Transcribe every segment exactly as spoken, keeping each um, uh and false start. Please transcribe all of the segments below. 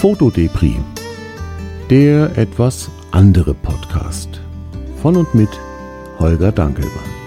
Fotodepri, der etwas andere Podcast von und mit Holger Dankelmann.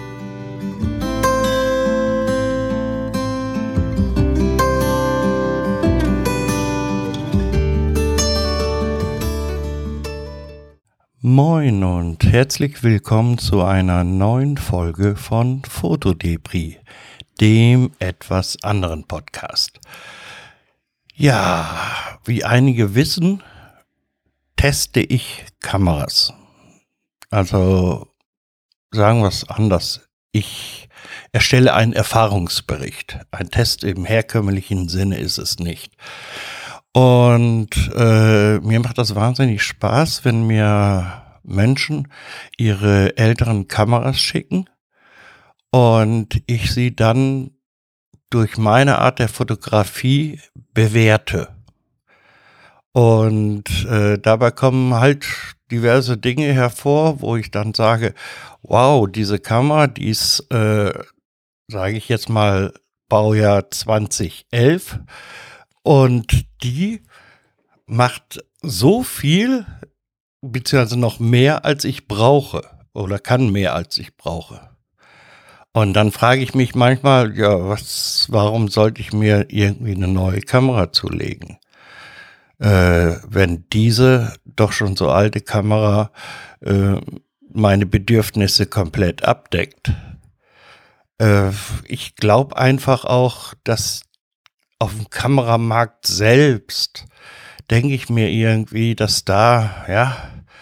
Moin und herzlich willkommen zu einer neuen Folge von Fotodepri, dem etwas anderen Podcast. Ja, wie einige wissen, teste ich Kameras. Also sagen wir es anders, ich erstelle einen Erfahrungsbericht. Ein Test im herkömmlichen Sinne ist es nicht. Und äh, mir macht das wahnsinnig Spaß, wenn mir Menschen ihre älteren Kameras schicken und ich sie dann durch meine Art der Fotografie bewerte. Und äh, dabei kommen halt diverse Dinge hervor, wo ich dann sage, wow, diese Kamera, die ist, äh, sage ich jetzt mal, Baujahr zwanzig elf und die macht so viel, beziehungsweise noch mehr, als ich brauche oder kann mehr, als ich brauche. Und dann frage ich mich manchmal, ja, was, warum sollte ich mir irgendwie eine neue Kamera zulegen? Äh, wenn diese doch schon so alte Kamera äh, meine Bedürfnisse komplett abdeckt. Äh, ich glaube einfach auch, dass auf dem Kameramarkt selbst, denke ich mir irgendwie, dass da, ja,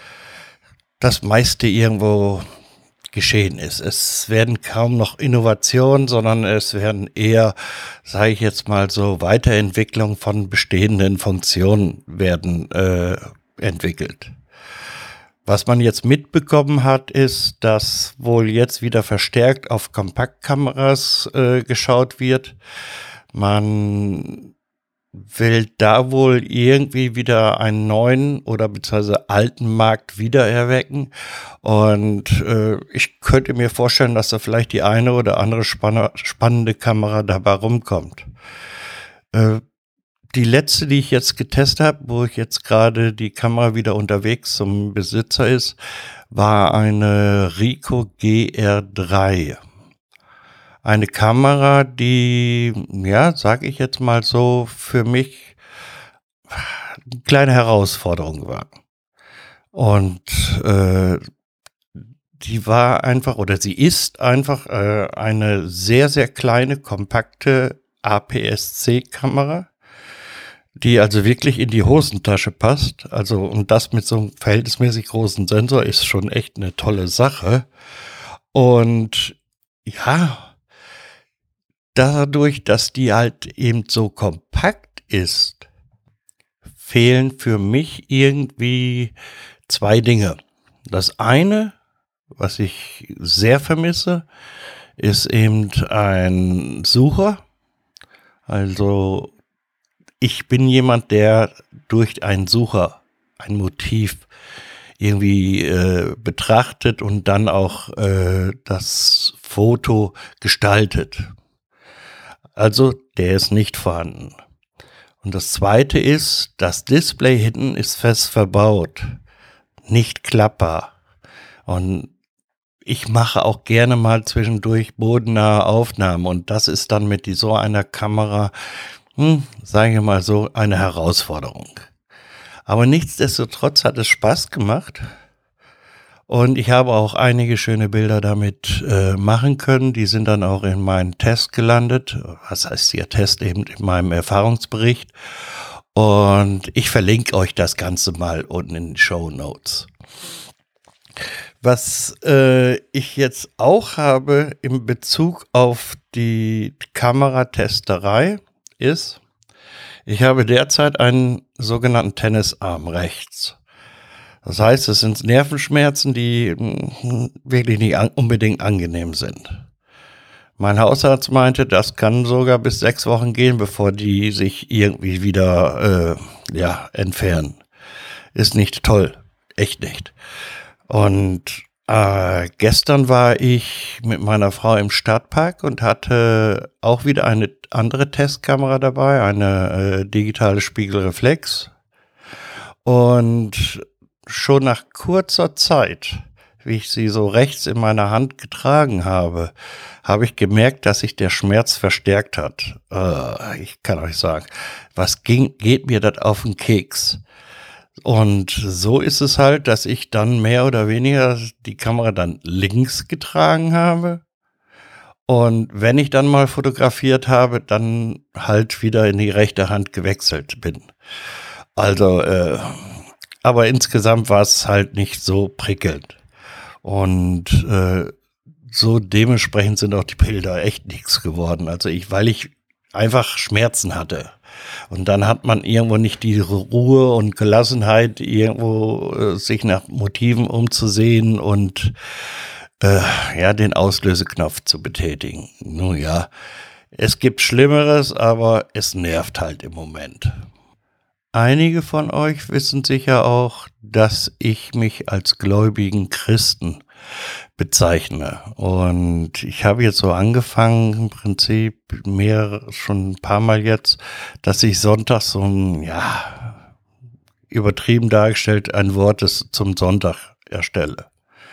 das meiste irgendwo geschehen ist. Es werden kaum noch Innovationen, sondern es werden eher, sage ich jetzt mal so, Weiterentwicklung von bestehenden Funktionen werden äh, entwickelt. Was man jetzt mitbekommen hat, ist, dass wohl jetzt wieder verstärkt auf Kompaktkameras äh, geschaut wird. Man will da wohl irgendwie wieder einen neuen oder beziehungsweise alten Markt wiedererwecken. Und äh, ich könnte mir vorstellen, dass da vielleicht die eine oder andere spann- spannende Kamera dabei rumkommt. Äh, die letzte, die ich jetzt getestet habe, wo ich jetzt gerade die Kamera wieder unterwegs zum Besitzer ist, war eine Ricoh G R drei. Eine Kamera, die, ja, sage ich jetzt mal so, für mich eine kleine Herausforderung war. Und äh, die war einfach, oder sie ist einfach äh, eine sehr, sehr kleine, kompakte A P S C-Kamera, die also wirklich in die Hosentasche passt. Also, und das mit so einem verhältnismäßig großen Sensor ist schon echt eine tolle Sache. Und ja, dadurch, dass die halt eben so kompakt ist, fehlen für mich irgendwie zwei Dinge. Das eine, was ich sehr vermisse, ist eben ein Sucher. Also ich bin jemand, der durch einen Sucher ein Motiv irgendwie äh, betrachtet und dann auch äh, das Foto gestaltet. Also der ist nicht vorhanden. Und das zweite ist, das Display hinten ist fest verbaut, nicht klappbar. Und ich mache auch gerne mal zwischendurch bodennahe Aufnahmen und das ist dann mit so einer Kamera, hm, sagen wir mal so, eine Herausforderung. Aber nichtsdestotrotz hat es Spaß gemacht. Und ich habe auch einige schöne Bilder damit äh, machen können. Die sind dann auch in meinen Test gelandet. Was heißt hier Test? Eben in meinem Erfahrungsbericht. Und ich verlinke euch das Ganze mal unten in den Shownotes. Was äh, ich jetzt auch habe in Bezug auf die Kameratesterei ist, ich habe derzeit einen sogenannten Tennisarm rechts. Das heißt, es sind Nervenschmerzen, die wirklich nicht an, unbedingt angenehm sind. Mein Hausarzt meinte, das kann sogar bis sechs Wochen gehen, bevor die sich irgendwie wieder äh, ja, entfernen. Ist nicht toll, echt nicht. Und äh, gestern war ich mit meiner Frau im Stadtpark und hatte auch wieder eine andere Testkamera dabei, eine äh, digitale Spiegelreflex. Und schon nach kurzer Zeit, wie ich sie so rechts in meiner Hand getragen habe, habe ich gemerkt, dass sich der Schmerz verstärkt hat. Äh, ich kann euch sagen, was ging, geht mir das auf den Keks? Und so ist es halt, dass ich dann mehr oder weniger die Kamera dann links getragen habe. Und wenn ich dann mal fotografiert habe, dann halt wieder in die rechte Hand gewechselt bin. Also, äh, aber insgesamt war es halt nicht so prickelnd. Und äh, so dementsprechend sind auch die Bilder echt nichts geworden. Also ich, weil ich einfach Schmerzen hatte. Und dann hat man irgendwo nicht die Ruhe und Gelassenheit, irgendwo äh, sich nach Motiven umzusehen und äh, ja, den Auslöseknopf zu betätigen. Nun ja, es gibt Schlimmeres, aber es nervt halt im Moment. Einige von euch wissen sicher auch, dass ich mich als gläubigen Christen bezeichne. Und ich habe jetzt so angefangen, im Prinzip mehr, schon ein paar Mal jetzt, dass ich sonntags so ein, ja, übertrieben dargestellt, ein Wort des, zum Sonntag erstelle.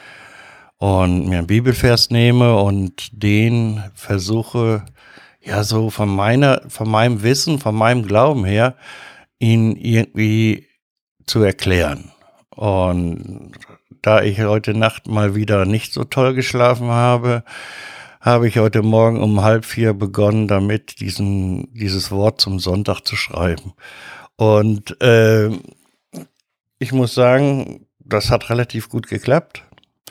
Und mir einen Bibelvers nehme und den versuche, ja, so von meiner, von meinem Wissen, von meinem Glauben her, ihn irgendwie zu erklären. Und da ich heute Nacht mal wieder nicht so toll geschlafen habe, habe ich heute Morgen um halb vier begonnen, damit diesen, dieses Wort zum Sonntag zu schreiben. Und äh, ich muss sagen, das hat relativ gut geklappt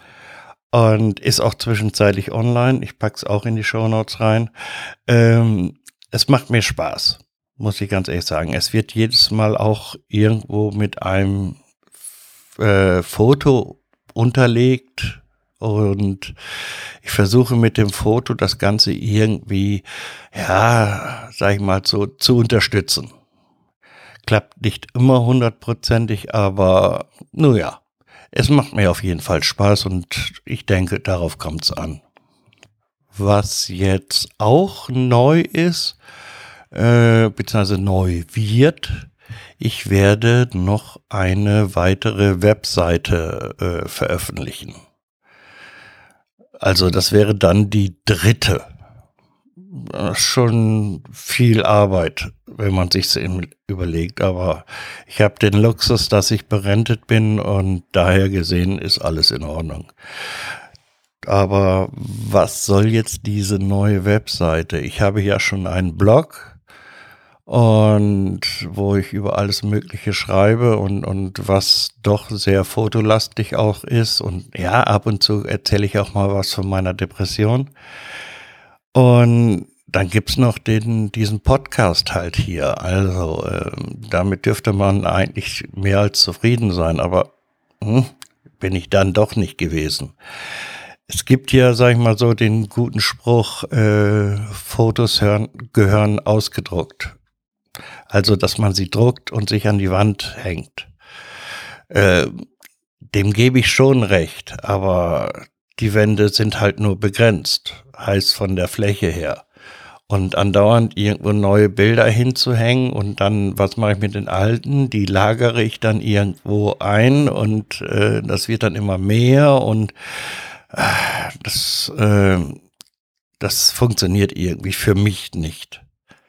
und ist auch zwischenzeitlich online. Ich pack's auch in die Shownotes rein. Ähm, es macht mir Spaß, muss ich ganz ehrlich sagen. Es wird jedes Mal auch irgendwo mit einem äh, Foto unterlegt und ich versuche mit dem Foto das Ganze irgendwie, ja, sag ich mal, so zu unterstützen. Klappt nicht immer hundertprozentig, aber nun ja, es macht mir auf jeden Fall Spaß und ich denke, darauf kommt es an. Was jetzt auch neu ist, äh, beziehungsweise neu wird, ich werde noch eine weitere Webseite äh, veröffentlichen. Also das wäre dann die dritte. Schon viel Arbeit, wenn man sich's überlegt, aber ich habe den Luxus, dass ich berentet bin und daher gesehen ist alles in Ordnung. Aber was soll jetzt diese neue Webseite? Ich habe ja schon einen Blog und wo ich über alles Mögliche schreibe und, und was doch sehr fotolastig auch ist und ja, ab und zu erzähle ich auch mal was von meiner Depression. Und dann gibt's noch den, diesen Podcast halt hier. Also äh, damit dürfte man eigentlich mehr als zufrieden sein, aber hm, bin ich dann doch nicht gewesen. Es gibt ja, sag ich mal so, den guten Spruch, äh, Fotos hören, gehören ausgedruckt. Also, dass man sie druckt und sich an die Wand hängt. Äh, dem gebe ich schon recht, aber die Wände sind halt nur begrenzt, heißt von der Fläche her. Und andauernd irgendwo neue Bilder hinzuhängen und dann, was mache ich mit den alten? Die lagere ich dann irgendwo ein und äh, das wird dann immer mehr und äh, das, äh, das funktioniert irgendwie für mich nicht.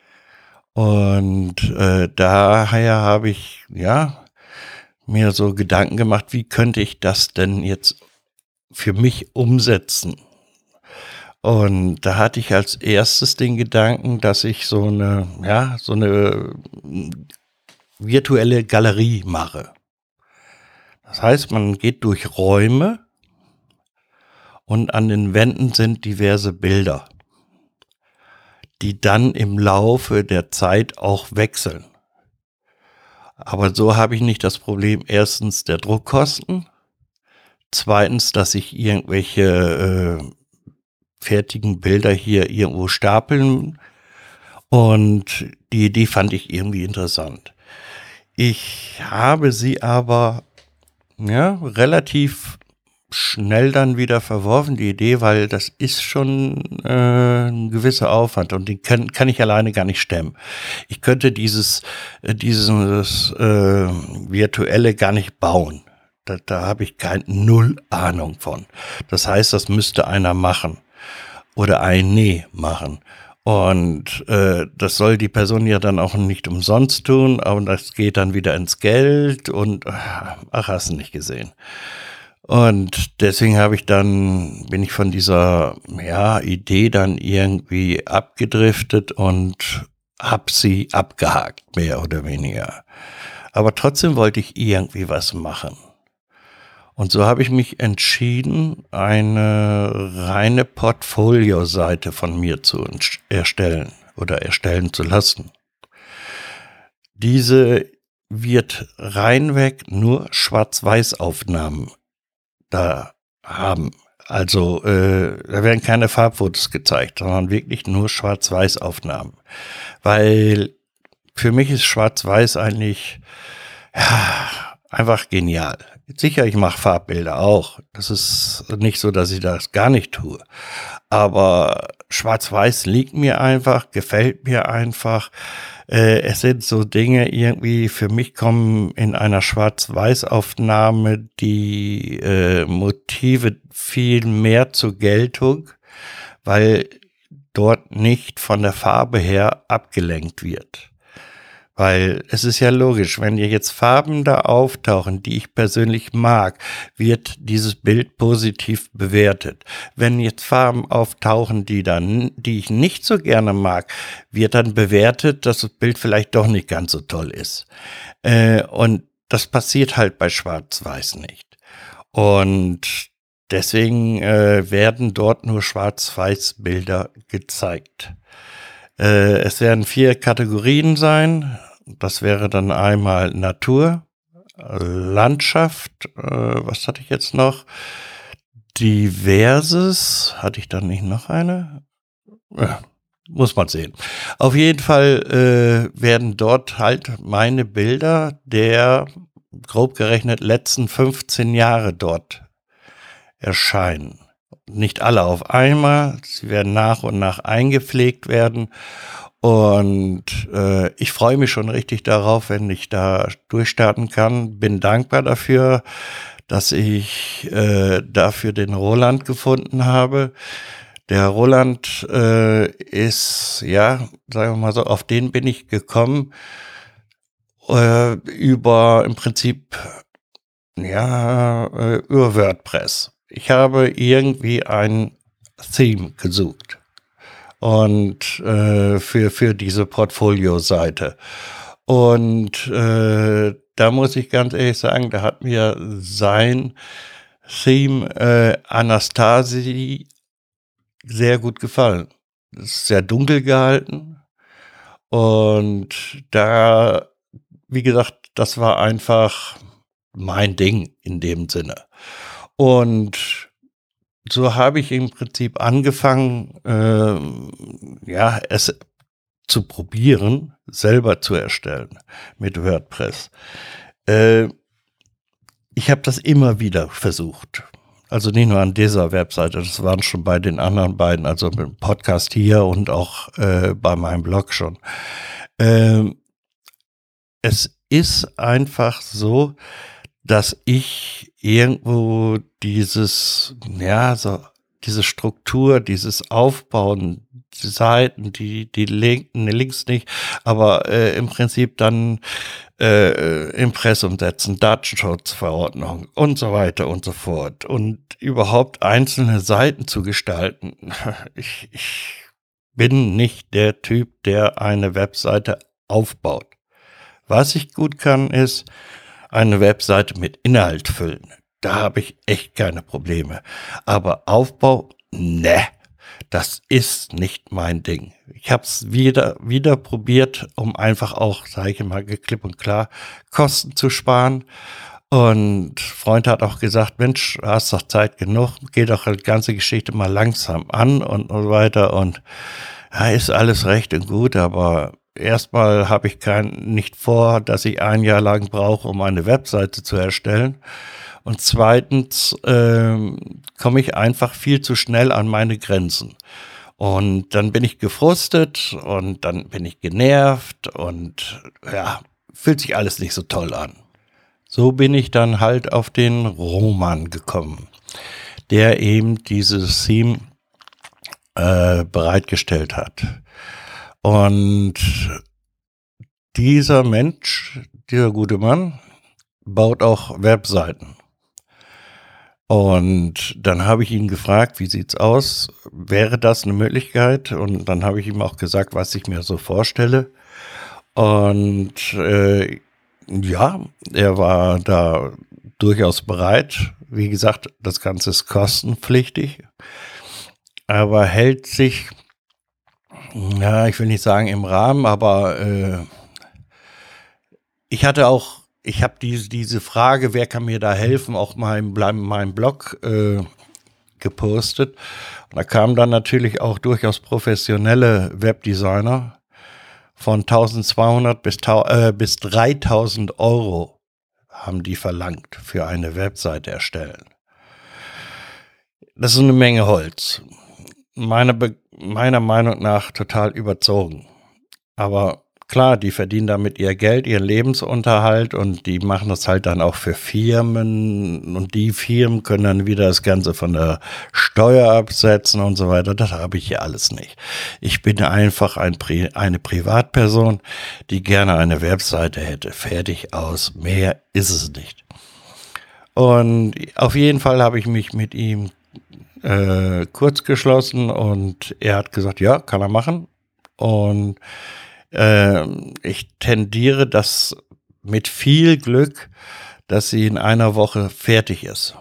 Und äh, daher habe ich, ja, mir so Gedanken gemacht, wie könnte ich das denn jetzt für mich umsetzen? Und da hatte ich als erstes den Gedanken, dass ich so eine, ja, so eine virtuelle Galerie mache. Das heißt, man geht durch Räume und an den Wänden sind diverse Bilder, die dann im Laufe der Zeit auch wechseln. Aber so habe ich nicht das Problem, erstens der Druckkosten, zweitens, dass ich irgendwelche äh, fertigen Bilder hier irgendwo stapeln und die Idee fand ich irgendwie interessant. Ich habe sie aber ja, relativ schnell dann wieder verworfen, die Idee, weil das ist schon äh, ein gewisser Aufwand und den kann, kann ich alleine gar nicht stemmen. Ich könnte dieses, äh, dieses äh, Virtuelle gar nicht bauen. Da, da habe ich kein null Ahnung von. Das heißt, das müsste einer machen oder eine machen. Und äh, das soll die Person ja dann auch nicht umsonst tun, aber das geht dann wieder ins Geld und ach, hast du nicht gesehen. Und deswegen habe ich dann, bin ich von dieser ja, Idee dann irgendwie abgedriftet und habe sie abgehakt, mehr oder weniger. Aber trotzdem wollte ich irgendwie was machen. Und so habe ich mich entschieden, eine reine Portfolio-Seite von mir zu erstellen oder erstellen zu lassen. Diese wird reinweg nur Schwarz-Weiß-Aufnahmen da haben. Also äh, da werden keine Farbfotos gezeigt, sondern wirklich nur Schwarz-Weiß-Aufnahmen. Weil für mich ist Schwarz-Weiß eigentlich ja, einfach genial. Sicher, ich mache Farbbilder auch. Das ist nicht so, dass ich das gar nicht tue. Aber Schwarz-Weiß liegt mir einfach, gefällt mir einfach. Äh, es sind so Dinge irgendwie, für mich kommen in einer Schwarz-Weiß-Aufnahme die äh, Motive viel mehr zur Geltung, weil dort nicht von der Farbe her abgelenkt wird. Weil es ist ja logisch, wenn hier jetzt Farben da auftauchen, die ich persönlich mag, wird dieses Bild positiv bewertet. Wenn jetzt Farben auftauchen, die dann, die ich nicht so gerne mag, wird dann bewertet, dass das Bild vielleicht doch nicht ganz so toll ist. Äh, und das passiert halt bei Schwarz-Weiß nicht. Und deswegen äh, werden dort nur Schwarz-Weiß-Bilder gezeigt. Äh, es werden vier Kategorien sein. Das wäre dann einmal Natur, Landschaft, äh, was hatte ich jetzt noch? Diverses, hatte ich dann nicht noch eine? Ja, muss man sehen. Auf jeden Fall äh, werden dort halt meine Bilder der, grob gerechnet, letzten fünfzehn Jahre dort erscheinen. Nicht alle auf einmal, sie werden nach und nach eingepflegt werden. Und äh, ich freue mich schon richtig darauf, wenn ich da durchstarten kann. Bin dankbar dafür, dass ich äh, dafür den Roland gefunden habe. Der Roland äh, ist, ja, sagen wir mal so, auf den bin ich gekommen äh, über im Prinzip, ja, äh, über WordPress. Ich habe irgendwie ein Theme gesucht. Und äh, für für diese Portfolio-Seite. Und äh, da muss ich ganz ehrlich sagen, da hat mir sein Theme äh, Anastasi sehr gut gefallen. Das ist sehr dunkel gehalten. Und da, wie gesagt, das war einfach mein Ding in dem Sinne. Und so habe ich im Prinzip angefangen, äh, ja, es zu probieren, selber zu erstellen mit WordPress. Äh, ich habe das immer wieder versucht. Also nicht nur an dieser Webseite, das waren schon bei den anderen beiden, also mit dem Podcast hier und auch äh, bei meinem Blog schon. Äh, es ist einfach so, dass ich irgendwo dieses, ja, so, diese Struktur, dieses Aufbauen, die Seiten, die, die linken, links nicht, aber äh, im Prinzip dann äh, Impressum setzen, Datenschutzverordnung und so weiter und so fort und überhaupt einzelne Seiten zu gestalten. Ich, ich bin nicht der Typ, der eine Webseite aufbaut. Was ich gut kann, ist eine Webseite mit Inhalt füllen. Da habe ich echt keine Probleme. Aber Aufbau, ne, das ist nicht mein Ding. Ich habe es wieder, wieder probiert, um einfach auch, sage ich mal, klipp und klar, Kosten zu sparen. Und Freund hat auch gesagt, Mensch, du hast doch Zeit genug, geh doch die ganze Geschichte mal langsam an und so weiter. Und ja, ist alles recht und gut, aber erstmal habe ich kein, nicht vor, dass ich ein Jahr lang brauche, um eine Webseite zu erstellen. Und zweitens äh, komme ich einfach viel zu schnell an meine Grenzen. Und dann bin ich gefrustet und dann bin ich genervt und ja, fühlt sich alles nicht so toll an. So bin ich dann halt auf den Roman gekommen, der eben dieses Theme äh, bereitgestellt hat. Und dieser Mensch, dieser gute Mann, baut auch Webseiten. Und dann habe ich ihn gefragt, wie sieht's aus? Wäre das eine Möglichkeit? Und dann habe ich ihm auch gesagt, was ich mir so vorstelle. Und äh, ja, er war da durchaus bereit. Wie gesagt, das Ganze ist kostenpflichtig, aber hält sich, ja, ich will nicht sagen im Rahmen, aber äh, ich hatte auch Ich habe diese, diese Frage, wer kann mir da helfen, auch mal in meinem Blog äh, gepostet. Und da kamen dann natürlich auch durchaus professionelle Webdesigner von eintausendzweihundert bis, äh, bis dreitausend Euro haben die verlangt für eine Webseite erstellen. Das ist eine Menge Holz. Meine, meiner Meinung nach total überzogen. Aber klar, die verdienen damit ihr Geld, ihren Lebensunterhalt und die machen das halt dann auch für Firmen und die Firmen können dann wieder das Ganze von der Steuer absetzen und so weiter. Das habe ich hier alles nicht. Ich bin einfach ein Pri- eine Privatperson, die gerne eine Webseite hätte. Fertig, aus. Mehr ist es nicht. Und auf jeden Fall habe ich mich mit ihm äh, kurz geschlossen und er hat gesagt, ja, kann er machen. Und ich tendiere das mit viel Glück, dass sie in einer Woche fertig ist.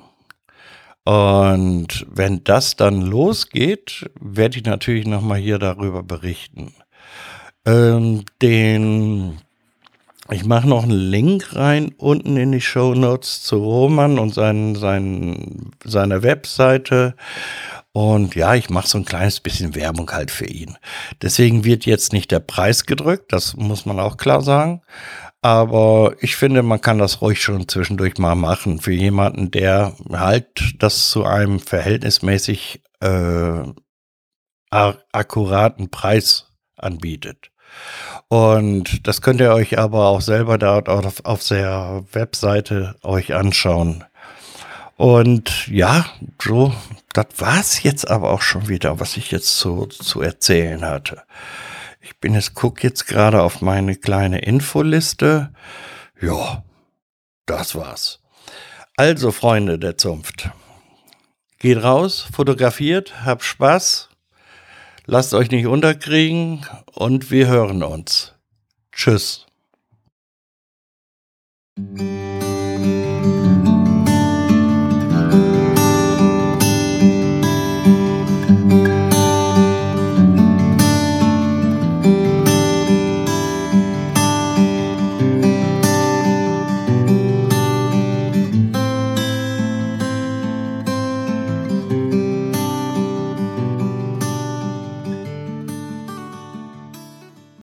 Und wenn das dann losgeht, werde ich natürlich nochmal hier darüber berichten. Ähm, den, ich mache noch einen Link rein unten in die Shownotes zu Roman und sein, sein, seiner Webseite. Und ja, ich mache so ein kleines bisschen Werbung halt für ihn. Deswegen wird jetzt nicht der Preis gedrückt, das muss man auch klar sagen. Aber ich finde, man kann das ruhig schon zwischendurch mal machen für jemanden, der halt das zu einem verhältnismäßig äh, akkuraten Preis anbietet. Und das könnt ihr euch aber auch selber dort auf, auf der Webseite euch anschauen. Und ja, so, das war's jetzt aber auch schon wieder, was ich jetzt so zu erzählen hatte. Ich bin jetzt, guck jetzt gerade auf meine kleine Infoliste. Ja, das war's. Also, Freunde der Zunft, geht raus, fotografiert, habt Spaß, lasst euch nicht unterkriegen und wir hören uns. Tschüss.